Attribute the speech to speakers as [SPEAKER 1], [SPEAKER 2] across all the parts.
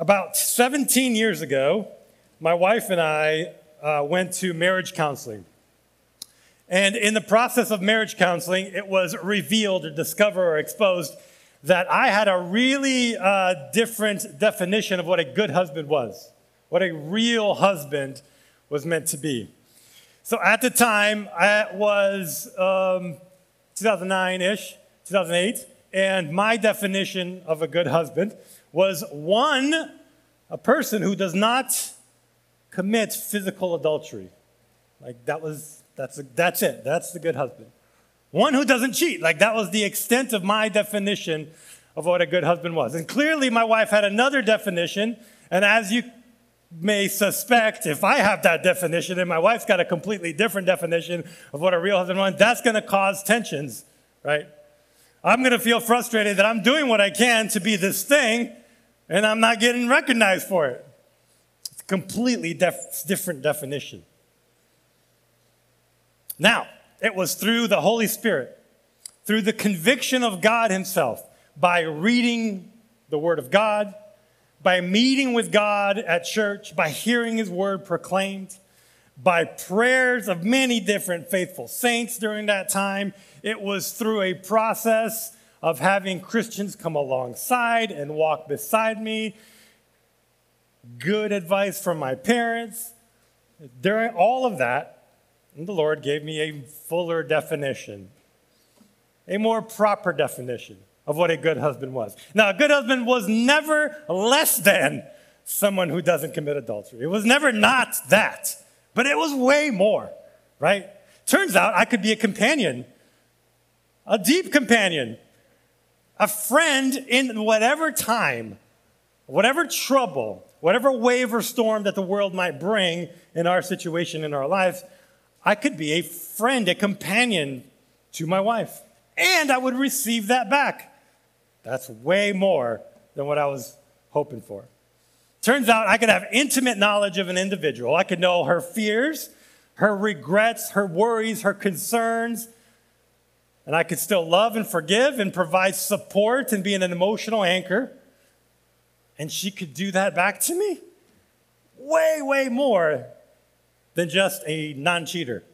[SPEAKER 1] About 17 years ago, my wife and I went to marriage counseling. And in the process of marriage counseling, it was revealed or discovered or exposed that I had a really different definition of what a good husband was, what a real husband was meant to be. So at the time, it was 2009-ish, 2008, and my definition of a good husband was a person who does not commit physical adultery. Like that's it. That's the good husband. One who doesn't cheat. Like that was the extent of my definition of what a good husband was. And clearly my wife had another definition. And as you may suspect, if I have that definition and my wife's got a completely different definition of what a real husband was, that's going to cause tensions, right? I'm going to feel frustrated that I'm doing what I can to be this thing and I'm not getting recognized for it. It's a completely different definition. Now, it was through the Holy Spirit, through the conviction of God himself, by reading the Word of God, by meeting with God at church, by hearing his word proclaimed, by prayers of many different faithful saints during that time. It was through a process of having Christians come alongside and walk beside me, good advice from my parents. During all of that, the Lord gave me a fuller definition, a more proper definition of what a good husband was. Now, a good husband was never less than someone who doesn't commit adultery. It was never not that, but it was way more, right? Turns out I could be a companion, a deep companion, a friend in whatever time, whatever trouble, whatever wave or storm that the world might bring in our situation in our lives. I could be a friend, a companion to my wife, and I would receive that back. That's way more than what I was hoping for. Turns out I could have intimate knowledge of an individual. I could know her fears, her regrets, her worries, her concerns, and I could still love and forgive and provide support and be an emotional anchor. And she could do that back to me. Way, way more than just a non-cheater.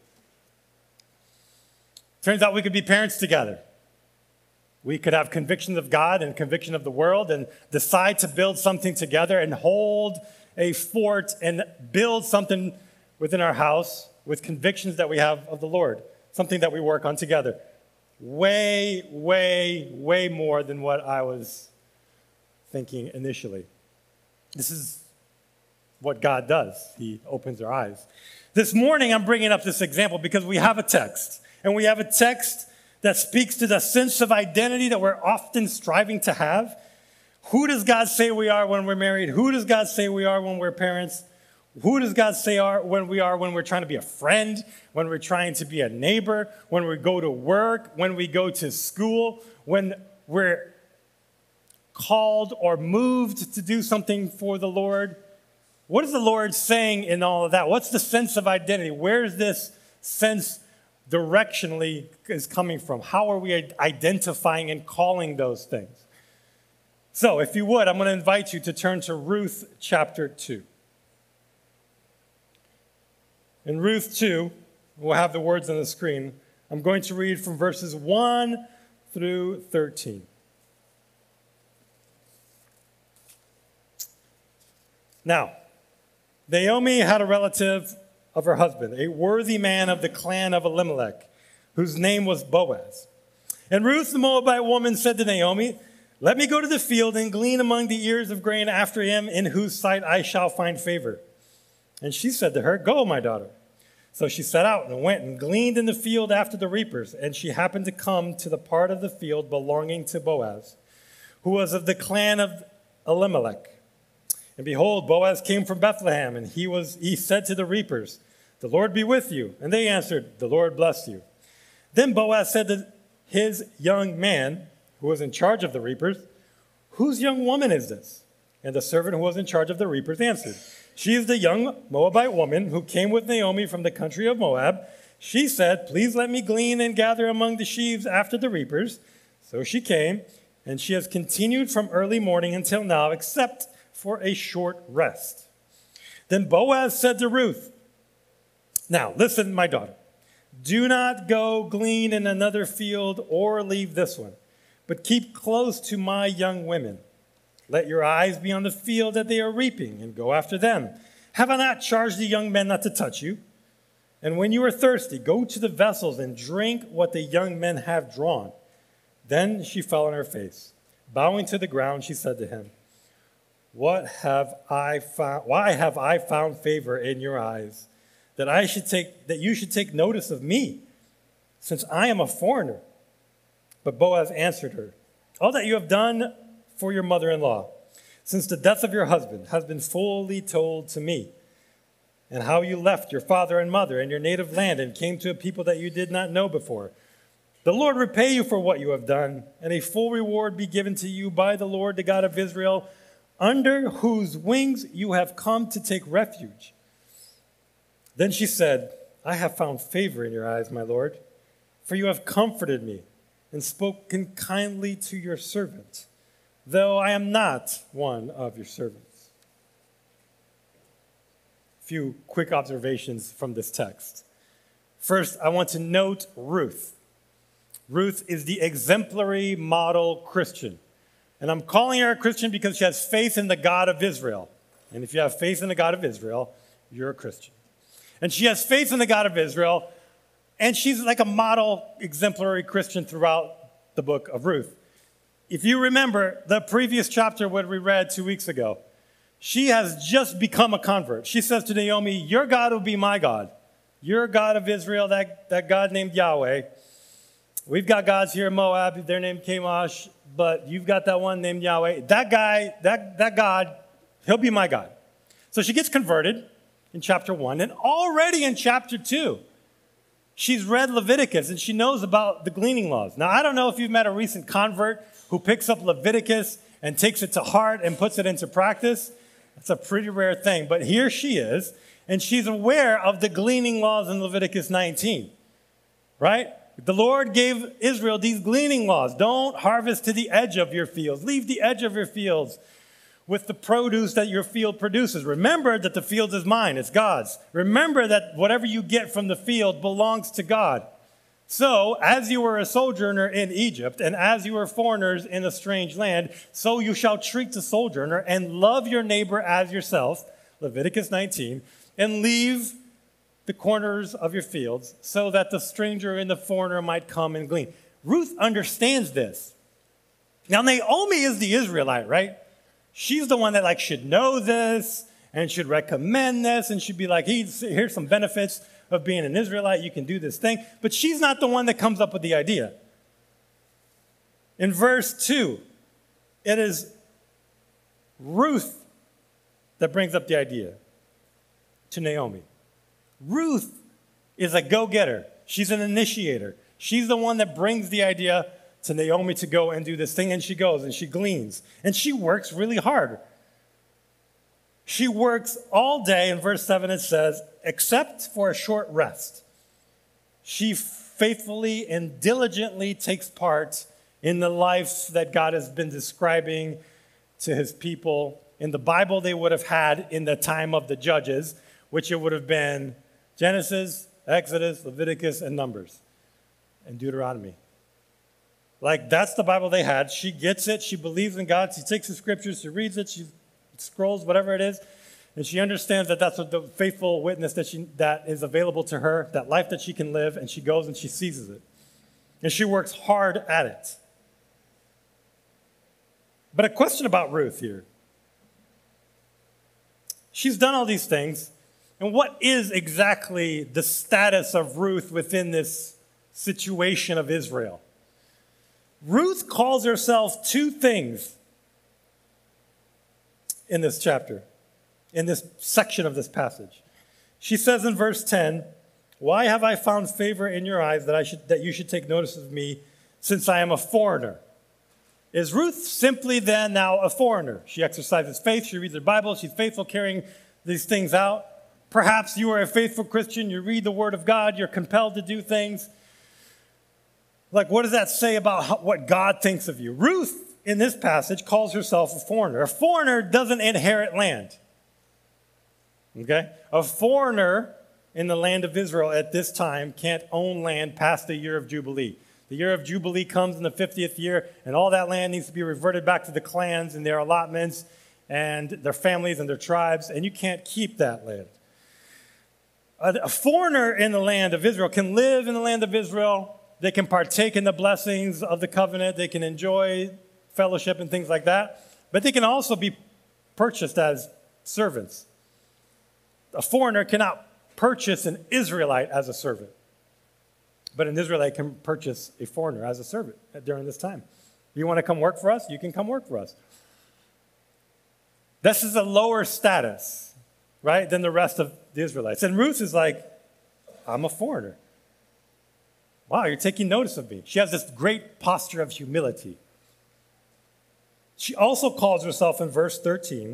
[SPEAKER 1] Turns out we could be parents together. We could have convictions of God and conviction of the world and decide to build something together and hold a fort and build something within our house with convictions that we have of the Lord, something that we work on together. Way, way, way more than what I was thinking initially. This is what God does. He opens our eyes. This morning, I'm bringing up this example because we have a text, and we have a text that speaks to the sense of identity that we're often striving to have. Who does God say we are when we're married? Who does God say we are when we're parents? Who does God say when we're trying to be a friend, when we're trying to be a neighbor, when we go to work, when we go to school, when we're called or moved to do something for the Lord? What is the Lord saying in all of that? What's the sense of identity? Where is this sense directionally is coming from? How are we identifying and calling those things? So, if you would, I'm going to invite you to turn to Ruth chapter 2. In Ruth 2, we'll have the words on the screen. I'm going to read from verses 1 through 13. Now, Naomi had a relative of her husband, a worthy man of the clan of Elimelech, whose name was Boaz. And Ruth, the Moabite woman, said to Naomi, "Let me go to the field and glean among the ears of grain after him, in whose sight I shall find favor." And she said to her, "Go, my daughter." So she set out and went and gleaned in the field after the reapers. And she happened to come to the part of the field belonging to Boaz, who was of the clan of Elimelech. And behold, Boaz came from Bethlehem, and he said to the reapers, "The Lord be with you." And they answered, "The Lord bless you." Then Boaz said to his young man, who was in charge of the reapers, "Whose young woman is this?" And the servant who was in charge of the reapers answered, "She is the young Moabite woman who came with Naomi from the country of Moab. She said, 'Please let me glean and gather among the sheaves after the reapers.' So she came, and she has continued from early morning until now, except for a short rest. Then Boaz said to Ruth, now listen, my daughter, do not go glean in another field or leave this one, but keep close to my young women. Let your eyes be on the field that they are reaping and go after them. Have I not charged the young men not to touch you? And when you are thirsty, go to the vessels and drink what the young men have drawn. Then she fell on her face. Bowing to the ground, she said to him, why have I found favor in your eyes, that you should take notice of me, since I am a foreigner? But Boaz answered her, all that you have done for your mother-in-law, since the death of your husband, has been fully told to me, and how you left your father and mother and your native land and came to a people that you did not know before. The Lord repay you for what you have done, and a full reward be given to you by the Lord, the God of Israel, under whose wings you have come to take refuge. Then she said, I have found favor in your eyes, my Lord, for you have comforted me and spoken kindly to your servant, though I am not one of your servants. A few quick observations from this text. First, I want to note Ruth. Ruth is the exemplary model Christian. And I'm calling her a Christian because she has faith in the God of Israel. And if you have faith in the God of Israel, you're a Christian. And she has faith in the God of Israel, and she's like a model exemplary Christian throughout the book of Ruth. If you remember the previous chapter what we read 2 weeks ago, she has just become a convert. She says to Naomi, your God will be my God. Your God of Israel, that God named Yahweh. We've got gods here in Moab, they're named Chemosh, but you've got that one named Yahweh. That guy, that God, he'll be my God. So she gets converted in chapter 1, and already in chapter 2, she's read Leviticus, and she knows about the gleaning laws. Now, I don't know if you've met a recent convert who picks up Leviticus and takes it to heart and puts it into practice. That's a pretty rare thing, but here she is, and she's aware of the gleaning laws in Leviticus 19, right? The Lord gave Israel these gleaning laws. Don't harvest to the edge of your fields. Leave the edge of your fields with the produce that your field produces. Remember that the field is mine. It's God's. Remember that whatever you get from the field belongs to God. So, as you were a sojourner in Egypt, and as you were foreigners in a strange land, so you shall treat the sojourner and love your neighbor as yourself, Leviticus 19, and leave the corners of your fields, so that the stranger and the foreigner might come and glean. Ruth understands this. Now, Naomi is the Israelite, right? She's the one that should know this and should recommend this and should be like, here's some benefits of being an Israelite. You can do this thing. But she's not the one that comes up with the idea. In verse 2, it is Ruth that brings up the idea to Naomi. Ruth is a go-getter. She's an initiator. She's the one that brings the idea to Naomi to go and do this thing, and she goes and she gleans. And she works really hard. She works all day. In verse 7 it says, except for a short rest. She faithfully and diligently takes part in the life that God has been describing to his people. In the Bible, they would have had in the time of the Judges, which it would have been Genesis, Exodus, Leviticus, and Numbers, and Deuteronomy. That's the Bible they had. She gets it. She believes in God. She takes the scriptures. She reads it. She scrolls, whatever it is. And she understands that that's what the faithful witness that is available to her, that life that she can live, and she goes and she seizes it. And she works hard at it. But a question about Ruth here. She's done all these things. And what is exactly the status of Ruth within this situation of Israel? Ruth calls herself two things in this chapter, in this section of this passage. She says in verse 10, why have I found favor in your eyes that you should take notice of me, since I am a foreigner? Is Ruth simply then now a foreigner? She exercises faith, she reads her Bible, she's faithful carrying these things out. Perhaps you are a faithful Christian, you read the Word of God, you're compelled to do things. What does that say about what God thinks of you? Ruth in this passage, calls herself a foreigner. A foreigner doesn't inherit land. Okay? A foreigner in the land of Israel at this time can't own land past the year of Jubilee. The year of Jubilee comes in the 50th year, and all that land needs to be reverted back to the clans and their allotments and their families and their tribes, and you can't keep that land. A foreigner in the land of Israel can live in the land of Israel. They can partake in the blessings of the covenant. They can enjoy fellowship and things like that, but they can also be purchased as servants. A foreigner cannot purchase an Israelite as a servant. But an Israelite can purchase a foreigner as a servant during this time. You want to come work for us? You can come work for us. This is a lower status, right, than the rest of the Israelites. And Ruth is like, I'm a foreigner. Wow, you're taking notice of me. She has this great posture of humility. She also calls herself in verse 13,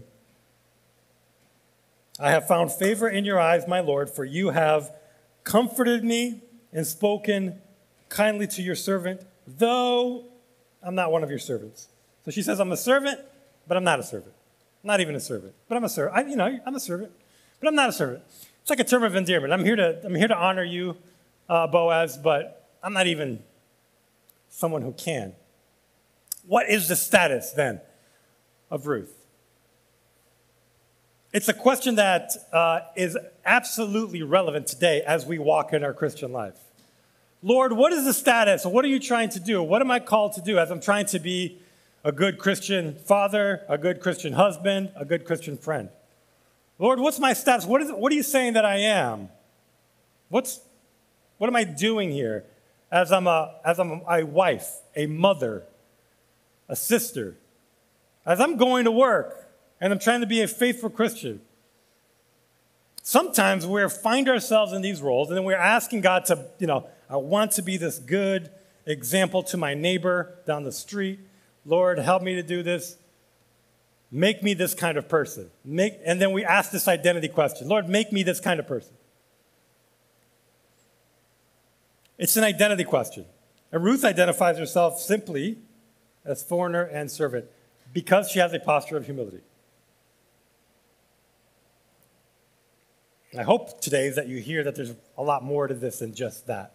[SPEAKER 1] I have found favor in your eyes, my Lord, for you have comforted me and spoken kindly to your servant, though I'm not one of your servants. So she says, I'm a servant, but I'm not a servant. I'm not even a servant, but I'm a servant. I'm a servant, but I'm not a servant. It's like a term of endearment. I'm here to honor you, Boaz, but I'm not even someone who can. What is the status then of Ruth? It's a question that is absolutely relevant today as we walk in our Christian life. Lord, what is the status? What are you trying to do? What am I called to do as I'm trying to be a good Christian father, a good Christian husband, a good Christian friend? Lord, what's my status? What are you saying that I am? What am I doing here as I'm a wife, a mother, a sister, as I'm going to work? And I'm trying to be a faithful Christian. Sometimes we find ourselves in these roles, and then we're asking God to, I want to be this good example to my neighbor down the street. Lord, help me to do this. Make me this kind of person. And then we ask this identity question. Lord, make me this kind of person. It's an identity question. And Ruth identifies herself simply as foreigner and servant because she has a posture of humility. I hope today is that you hear that there's a lot more to this than just that.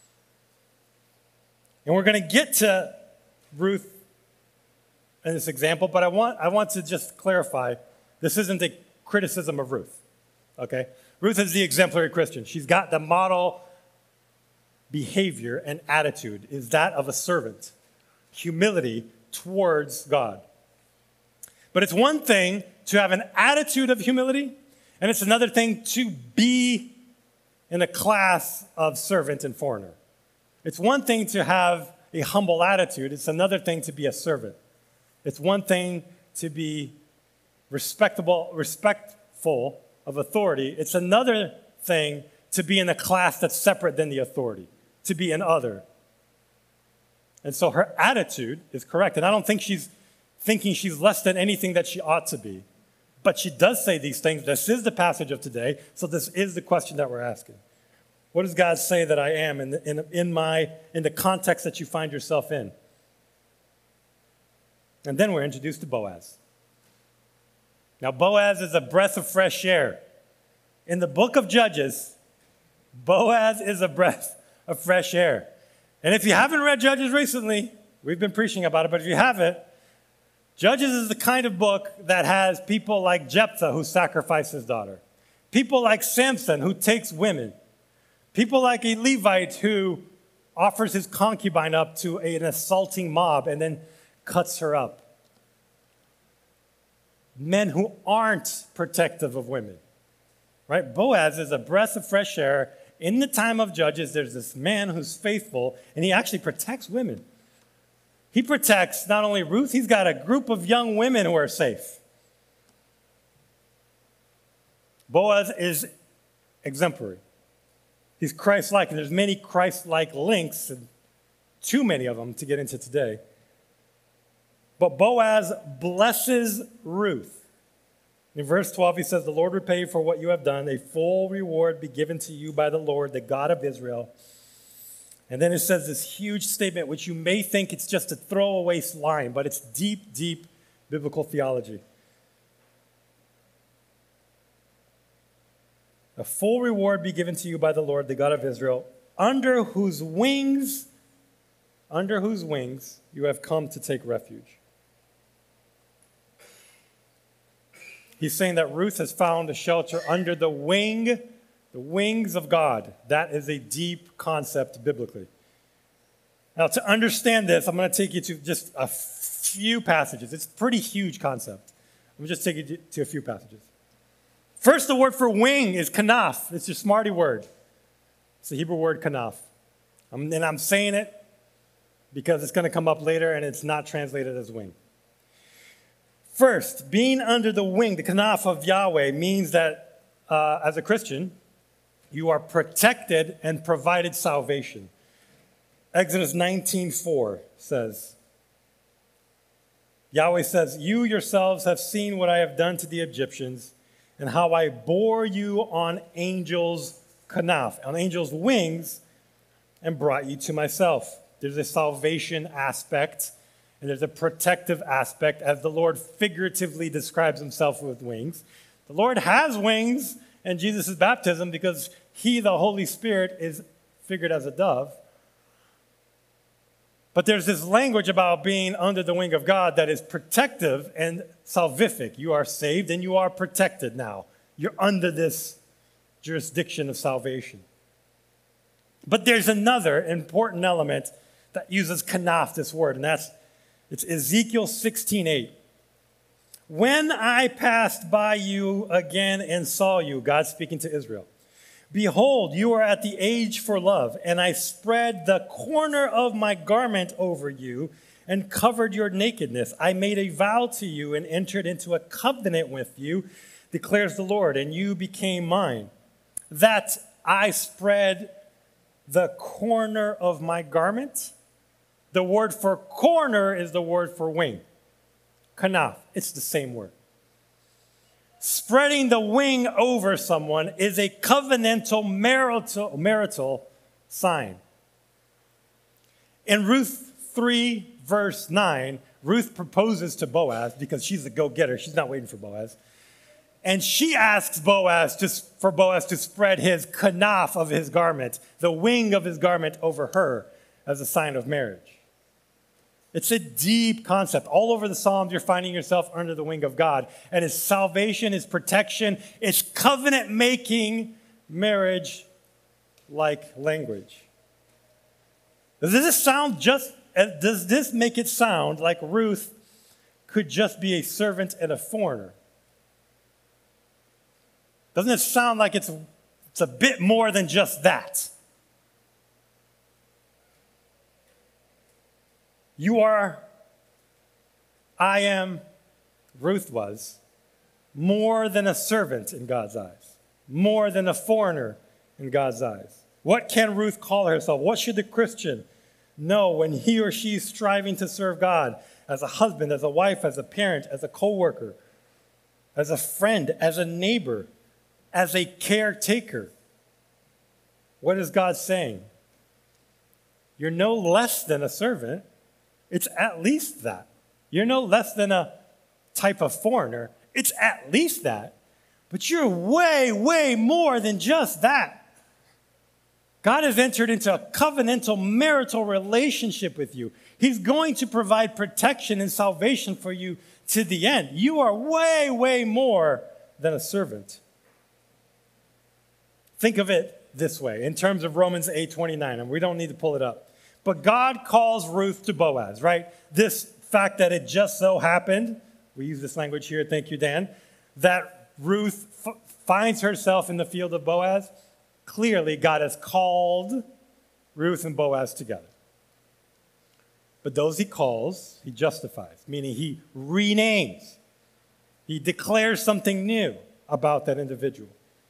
[SPEAKER 1] And we're going to get to Ruth in this example, but I want to just clarify, this isn't a criticism of Ruth, okay? Ruth is the exemplary Christian. She's got the model behavior and attitude is that of a servant, humility towards God. But it's one thing to have an attitude of humility, and it's another thing to be in a class of servant and foreigner. It's one thing to have a humble attitude. It's another thing to be a servant. It's one thing to be respectful of authority. It's another thing to be in a class that's separate than the authority, to be an other. And so her attitude is correct. And I don't think she's thinking she's less than anything that she ought to be. But she does say these things. This is the passage of today, so this is the question that we're asking. What does God say that I am in the context that you find yourself in? And then we're introduced to Boaz. Now, Boaz is a breath of fresh air. In the book of Judges, Boaz is a breath of fresh air. And if you haven't read Judges recently, we've been preaching about it, but if you haven't, Judges is the kind of book that has people like Jephthah who sacrificed his daughter, people like Samson who takes women, people like a Levite who offers his concubine up to an assaulting mob and then cuts her up. Men who aren't protective of women, right? Boaz is a breath of fresh air. In the time of Judges, there's this man who's faithful, and he actually protects women. He protects not only Ruth, he's got a group of young women who are safe. Boaz is exemplary. He's Christ-like, and there's many Christ-like links, and too many of them to get into today. But Boaz blesses Ruth. In verse 12, he says, "The Lord repay you for what you have done. A full reward be given to you by the Lord, the God of Israel. And then it says this huge statement, which you may think it's just a throwaway line, but it's deep, deep biblical theology. A full reward be given to you by the Lord, the God of Israel, under whose wings you have come to take refuge. He's saying that Ruth has found a shelter under the wings of God. That is a deep concept biblically. Now, to understand this, I'm going to take you to just a few passages. It's a pretty huge concept. I'm just take you to a few passages. First, the word for wing is kanaf. It's your smarty word. It's the Hebrew word kanaf. And I'm saying it because it's going to come up later and it's not translated as wing. First, being under the wing, the kanaf of Yahweh, means that as a Christian, you are protected and provided salvation. Exodus 19:4 says, Yahweh says, you yourselves have seen what I have done to the Egyptians and how I bore you on angels' kanaf, on angels' wings, and brought you to myself. There's a salvation aspect, and there's a protective aspect, as the Lord figuratively describes himself with wings. The Lord has wings in Jesus' baptism because he, the Holy Spirit, is figured as a dove. But there's this language about being under the wing of God that is protective and salvific. You are saved and you are protected now. You're under this jurisdiction of salvation. But there's another important element that uses kanaf, this word, and it's Ezekiel 16:8. When I passed by you again and saw you, God speaking to Israel, behold, you are at the age for love, and I spread the corner of my garment over you and covered your nakedness. I made a vow to you and entered into a covenant with you, declares the Lord, and you became mine. That I spread the corner of my garment. The word for corner is the word for wing. Kanaf, it's the same word. Spreading the wing over someone is a covenantal marital sign. In Ruth 3, verse 9, Ruth proposes to Boaz because she's a go-getter. She's not waiting for Boaz. And she asks for Boaz to spread his kanaf of his garment, the wing of his garment over her as a sign of marriage. It's a deep concept. All over the Psalms, you're finding yourself under the wing of God. And his salvation, his protection, his covenant-making marriage-like language. Does this make it sound like Ruth could just be a servant and a foreigner? Doesn't it sound like it's a bit more than just that? You are, I am, Ruth was, more than a servant in God's eyes, more than a foreigner in God's eyes. What can Ruth call herself? What should the Christian know when he or she is striving to serve God as a husband, as a wife, as a parent, as a co-worker, as a friend, as a neighbor, as a caretaker? What is God saying? You're no less than a servant. It's at least that. You're no less than a type of foreigner. It's at least that. But you're way, way more than just that. God has entered into a covenantal marital relationship with you. He's going to provide protection and salvation for you to the end. You are way, way more than a servant. Think of it this way, in terms of Romans 8:29, and we don't need to pull it up. But God calls Ruth to Boaz, right? This fact that it just so happened, we use this language here, thank you, Dan, that Ruth finds herself in the field of Boaz. Clearly, God has called Ruth and Boaz together. But those he calls, he justifies, meaning he renames. He declares something new about that individual.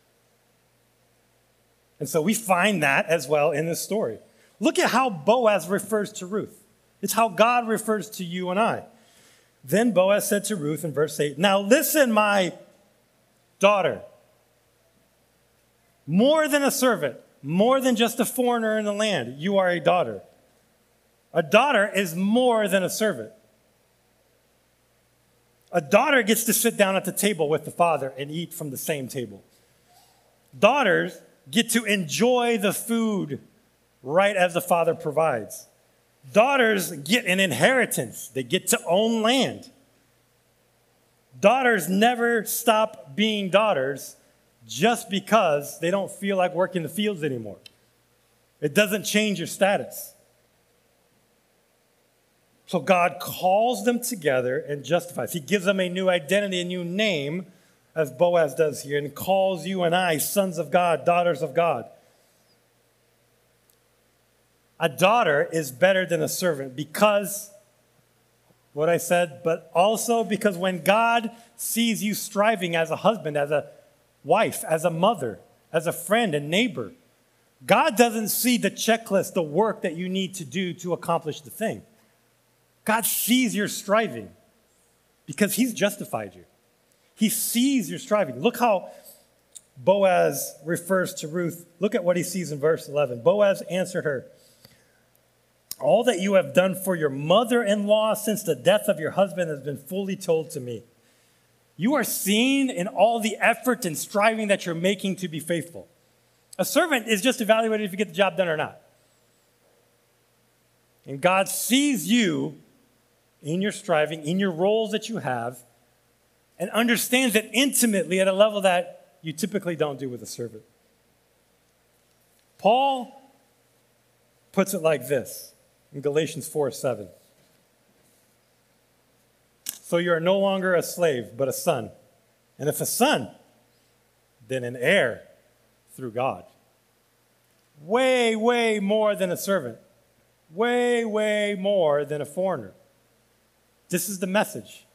[SPEAKER 1] And so we find that as well in this story. Look at how Boaz refers to Ruth. It's how God refers to you and I. Then Boaz said to Ruth in verse 8, now listen, my daughter, more than a servant, more than just a foreigner in the land. You are a daughter. A daughter is more than a servant. A daughter gets to sit down at the table with the father and eat from the same table. Daughters get to enjoy the food right as the father provides. Daughters get an inheritance. They get to own land. Daughters never stop being daughters just because they don't feel like working the fields anymore. It doesn't change your status. So God calls them together and justifies. He gives them a new identity, a new name, as Boaz does here, and calls you and I sons of God, daughters of God. A daughter is better than a servant because, what I said, but also because when God sees you striving as a husband, as a wife, as a mother, as a friend and neighbor, God doesn't see the checklist, the work that you need to do to accomplish the thing. God sees your striving because he's justified you. He sees your striving. Look how Boaz refers to Ruth. Look at what he sees in verse 11. Boaz answered her, "All that you have done for your mother-in-law since the death of your husband has been fully told to me. You are seen in all the effort and striving that you're making to be faithful." A servant is just evaluated if you get the job done or not. And God sees you in your striving, in your roles that you have, and understands it intimately at a level that you typically don't do with a servant. Paul puts it like this in Galatians 4:7. "So you are no longer a slave, but a son. And if a son, then an heir through God." Way, way more than a servant. Way, way more than a foreigner. This is the message.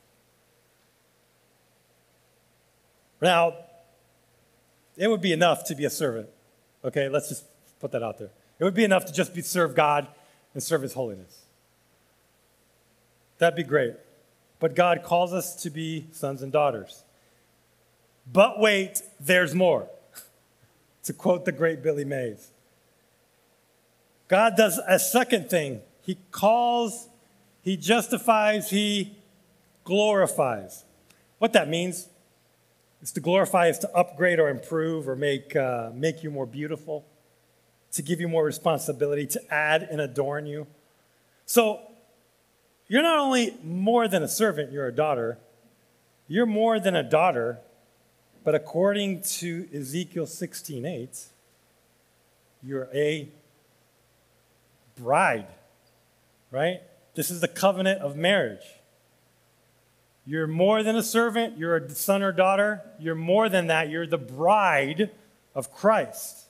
[SPEAKER 1] Now, it would be enough to be a servant. Okay, let's just put that out there. It would be enough to just serve God and serve his holiness. That'd be great. But God calls us to be sons and daughters. But wait, there's more. To quote the great Billy Mays. God does a second thing. He calls, he justifies, he glorifies. What that means is to glorify is to upgrade or improve or make you more beautiful, to give you more responsibility, to add and adorn you. So you're not only more than a servant, you're a daughter. You're more than a daughter, but according to Ezekiel 16:8, you're a bride, right? This is the covenant of marriage. You're more than a servant. You're a son or daughter. You're more than that. You're the bride of Christ.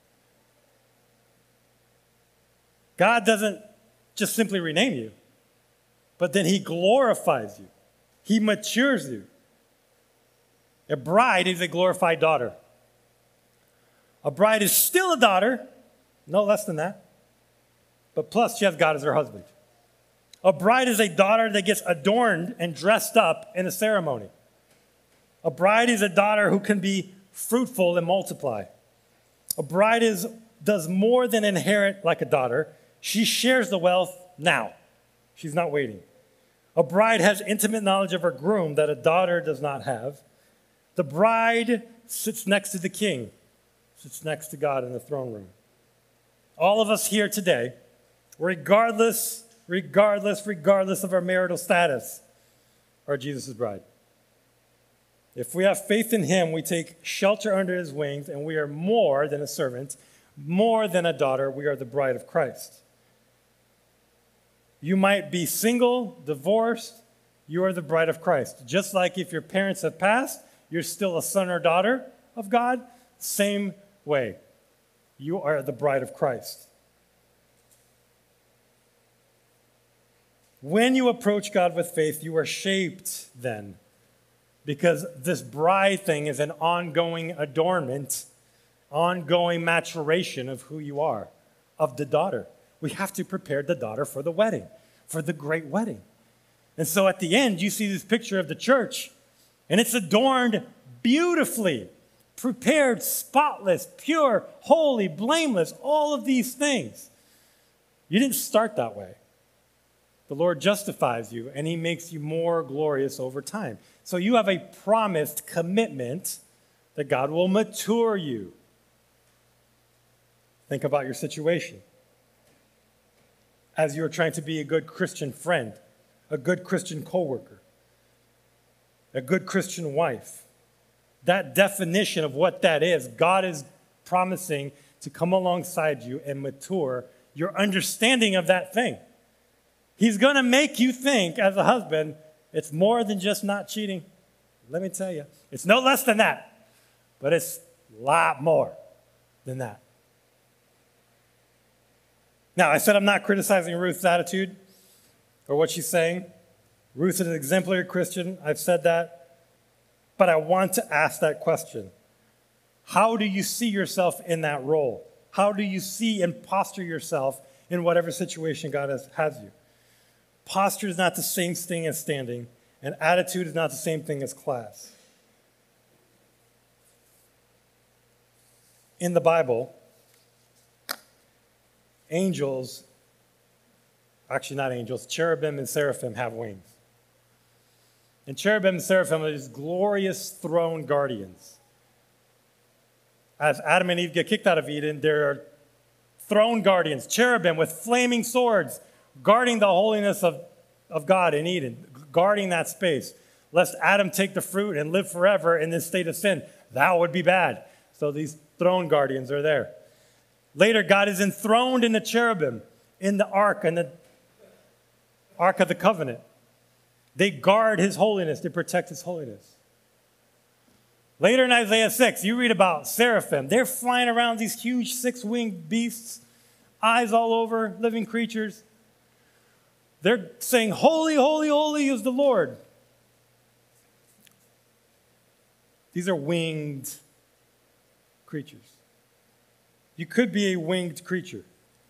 [SPEAKER 1] God doesn't just simply rename you, but then he glorifies you. He matures you. A bride is a glorified daughter. A bride is still a daughter, no less than that, but plus she has God as her husband. A bride is a daughter that gets adorned and dressed up in a ceremony. A bride is a daughter who can be fruitful and multiply. A bride does more than inherit like a daughter. She shares the wealth now. She's not waiting. A bride has intimate knowledge of her groom that a daughter does not have. The bride sits next to the king, sits next to God in the throne room. All of us here today, regardless of our marital status, are Jesus' bride. If we have faith in him, we take shelter under his wings, and we are more than a servant, more than a daughter. We are the bride of Christ. You might be single, divorced, you are the bride of Christ. Just like if your parents have passed, you're still a son or daughter of God, same way. You are the bride of Christ. When you approach God with faith, you are shaped then, because this bride thing is an ongoing adornment, ongoing maturation of who you are, of the daughter. We have to prepare the daughter for the wedding, for the great wedding. And so at the end, you see this picture of the church, and it's adorned beautifully, prepared, spotless, pure, holy, blameless, all of these things. You didn't start that way. The Lord justifies you, and he makes you more glorious over time. So you have a promised commitment that God will mature you. Think about your situation. As you're trying to be a good Christian friend, a good Christian coworker, a good Christian wife. That definition of what that is, God is promising to come alongside you and mature your understanding of that thing. He's going to make you think, as a husband, it's more than just not cheating. Let me tell you, it's no less than that, but it's a lot more than that. Now, I said I'm not criticizing Ruth's attitude or what she's saying. Ruth is an exemplary Christian. I've said that. But I want to ask that question. How do you see yourself in that role? How do you see and posture yourself in whatever situation God has you? Posture is not the same thing as standing, and attitude is not the same thing as class. In the Bible, cherubim and seraphim have wings. And cherubim and seraphim are these glorious throne guardians. As Adam and Eve get kicked out of Eden, there are throne guardians, cherubim with flaming swords, guarding the holiness of God in Eden, guarding that space, lest Adam take the fruit and live forever in this state of sin. That would be bad. So these throne guardians are there. Later, God is enthroned in the cherubim, in the ark, and the Ark of the Covenant. They guard his holiness. They protect his holiness. Later in Isaiah 6, you read about seraphim. They're flying around these huge six-winged beasts, eyes all over, living creatures. They're saying, holy, holy, holy is the Lord. These are winged creatures. You could be a winged creature.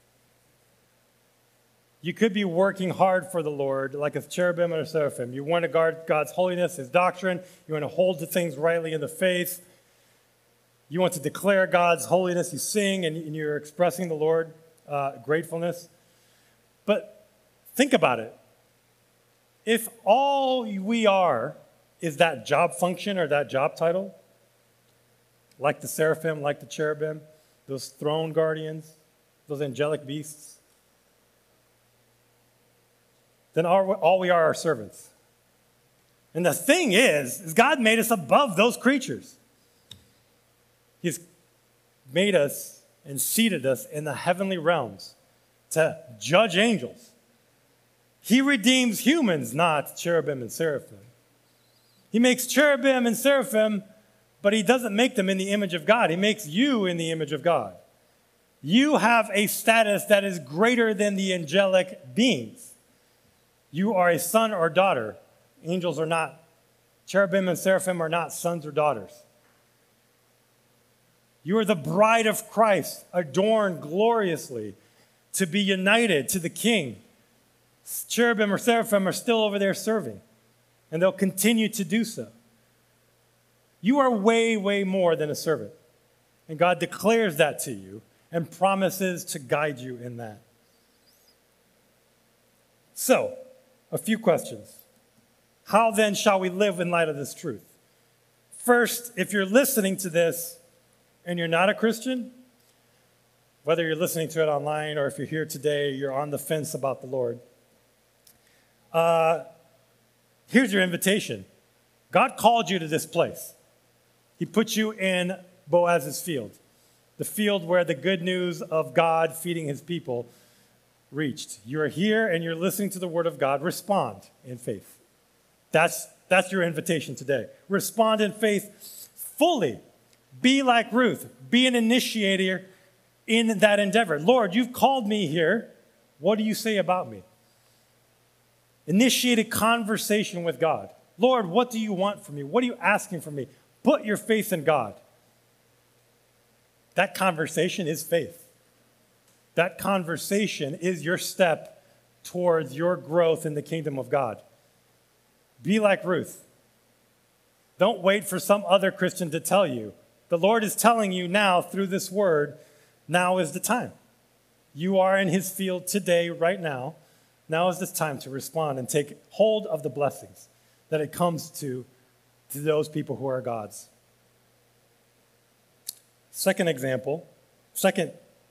[SPEAKER 1] You could be working hard for the Lord, like a cherubim or a seraphim. You want to guard God's holiness, his doctrine. You want to hold the things rightly in the faith. You want to declare God's holiness. You sing and you're expressing the Lord gratefulness. But think about it. If all we are is that job function or that job title, like the seraphim, like the cherubim, those throne guardians, those angelic beasts, then all we are servants. And the thing is God made us above those creatures. He's made us and seated us in the heavenly realms to judge angels. He redeems humans, not cherubim and seraphim. He makes cherubim and seraphim, but he doesn't make them in the image of God. He makes you in the image of God. You have a status that is greater than the angelic beings. You are a son or daughter. Angels are not. Cherubim and seraphim are not sons or daughters. You are the bride of Christ, adorned gloriously to be united to the King. Cherubim or seraphim are still over there serving, and they'll continue to do so. You are way, way more than a servant, and God declares that to you and promises to guide you in that. So, a few questions. How then shall we live in light of this truth? First, if you're listening to this and you're not a Christian, whether you're listening to it online or if you're here today, you're on the fence about the Lord, here's your invitation. God called you to this place. He put you in Boaz's field, the field where the good news of God feeding his people reached. You're here and you're listening to the word of God. Respond in faith. That's your invitation today. Respond in faith fully. Be like Ruth. Be an initiator in that endeavor. Lord, you've called me here. What do you say about me? Initiate a conversation with God. Lord, what do you want from me? What are you asking from me? Put your faith in God. That conversation is faith. That conversation is your step towards your growth in the kingdom of God. Be like Ruth. Don't wait for some other Christian to tell you The Lord is telling you now through this word, now is the time. You are in his field today, right now. Now is the time to respond and take hold of the blessings that it comes to those people who are God's. Second example, second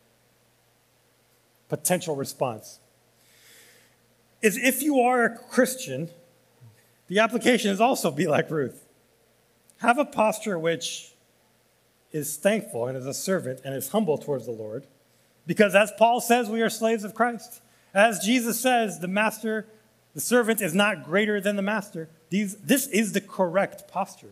[SPEAKER 1] potential response is if you are a Christian, the application is also be like Ruth. Have a posture which is thankful and is a servant and is humble towards the Lord. Because as Paul says, we are slaves of Christ. As Jesus says, the servant is not greater than the master. This is the correct posture.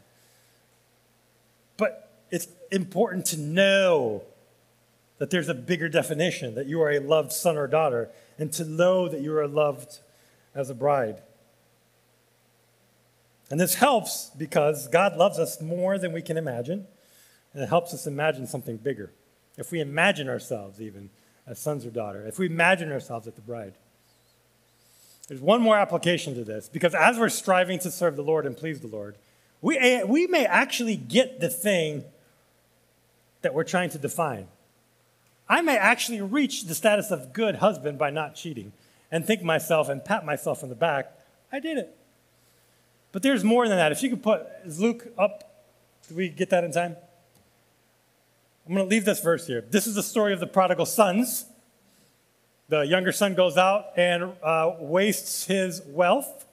[SPEAKER 1] But it's important to know that there's a bigger definition, that you are a loved son or daughter, and to know that you are loved as a bride. And this helps because God loves us more than we can imagine, and it helps us imagine something bigger. If we imagine ourselves even as sons or daughters, if we imagine ourselves as the bride. There's one more application to this, because as we're striving to serve the Lord and please the Lord, we may actually get the thing that we're trying to define. I may actually reach the status of good husband by not cheating and think myself and pat myself on the back, I did it. But there's more than that. If you could put, is Luke up? Did we get that in time? I'm going to leave this verse here. This is the story of the prodigal sons. The younger son goes out and wastes his wealth.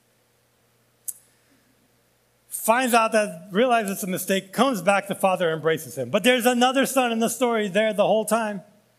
[SPEAKER 1] Finds out realizes it's a mistake, comes back, the father embraces him. But there's another son in the story there the whole time.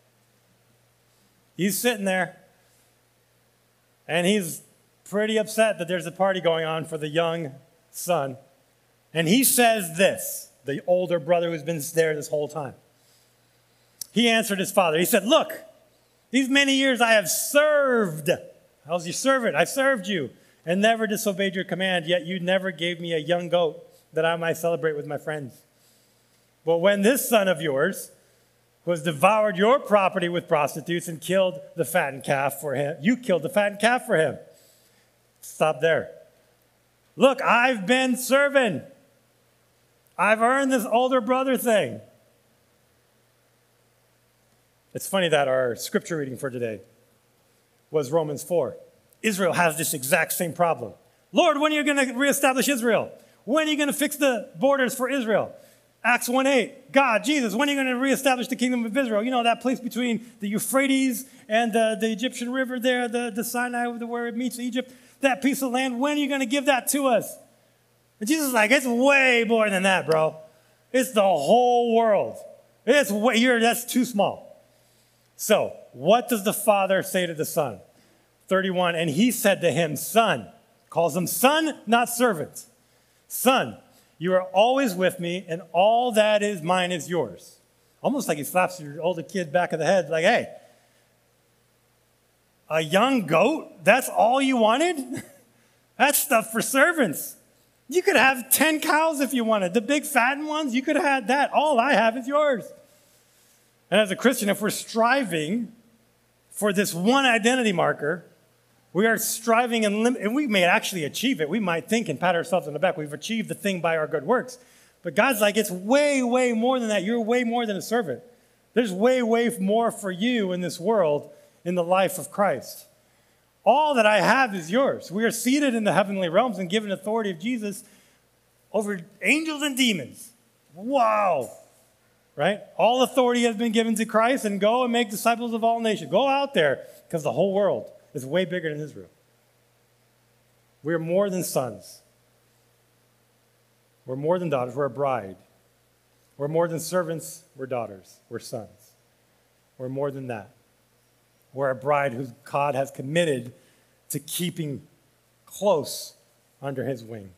[SPEAKER 1] He's sitting there, and he's pretty upset that there's a party going on for the young son. And he says this, the older brother who's been there this whole time. He answered his father. He said, look, these many years I have served. How's your servant? I served you and never disobeyed your command, yet you never gave me a young goat that I might celebrate with my friends. But when this son of yours was devoured your property with prostitutes and killed the fattened calf for him, you killed the fattened calf for him. Stop there. Look, I've been serving. I've earned this older brother thing. It's funny that our scripture reading for today was Romans 4. Israel has this exact same problem. Lord, when are you going to reestablish Israel? When are you going to fix the borders for Israel? Acts 1:8. God, Jesus, when are you going to reestablish the kingdom of Israel? You know, that place between the Euphrates and the Egyptian river there, the Sinai, where it meets Egypt, that piece of land. When are you going to give that to us? And Jesus is like, it's way more than that, bro. It's the whole world. That's too small. So, what does the father say to the son? 31, and he said to him, son, calls him son, not servant. Son, you are always with me, and all that is mine is yours. Almost like he slaps your older kid back of the head, like, hey, a young goat? That's all you wanted? That's stuff for servants. You could have 10 cows if you wanted. The big fattened ones, you could have had that. All I have is yours. And as a Christian, if we're striving for this one identity marker, we are striving and we may actually achieve it. We might think and pat ourselves on the back. We've achieved the thing by our good works. But God's like, it's way, way more than that. You're way more than a servant. There's way, way more for you in this world, in the life of Christ. All that I have is yours. We are seated in the heavenly realms and given authority of Jesus over angels and demons. Wow. Right? All authority has been given to Christ, and go and make disciples of all nations. Go out there, because the whole world is way bigger than Israel. We're more than sons. We're more than daughters. We're a bride. We're more than servants. We're daughters. We're sons. We're more than that. We're a bride who God has committed to keeping close under his wing.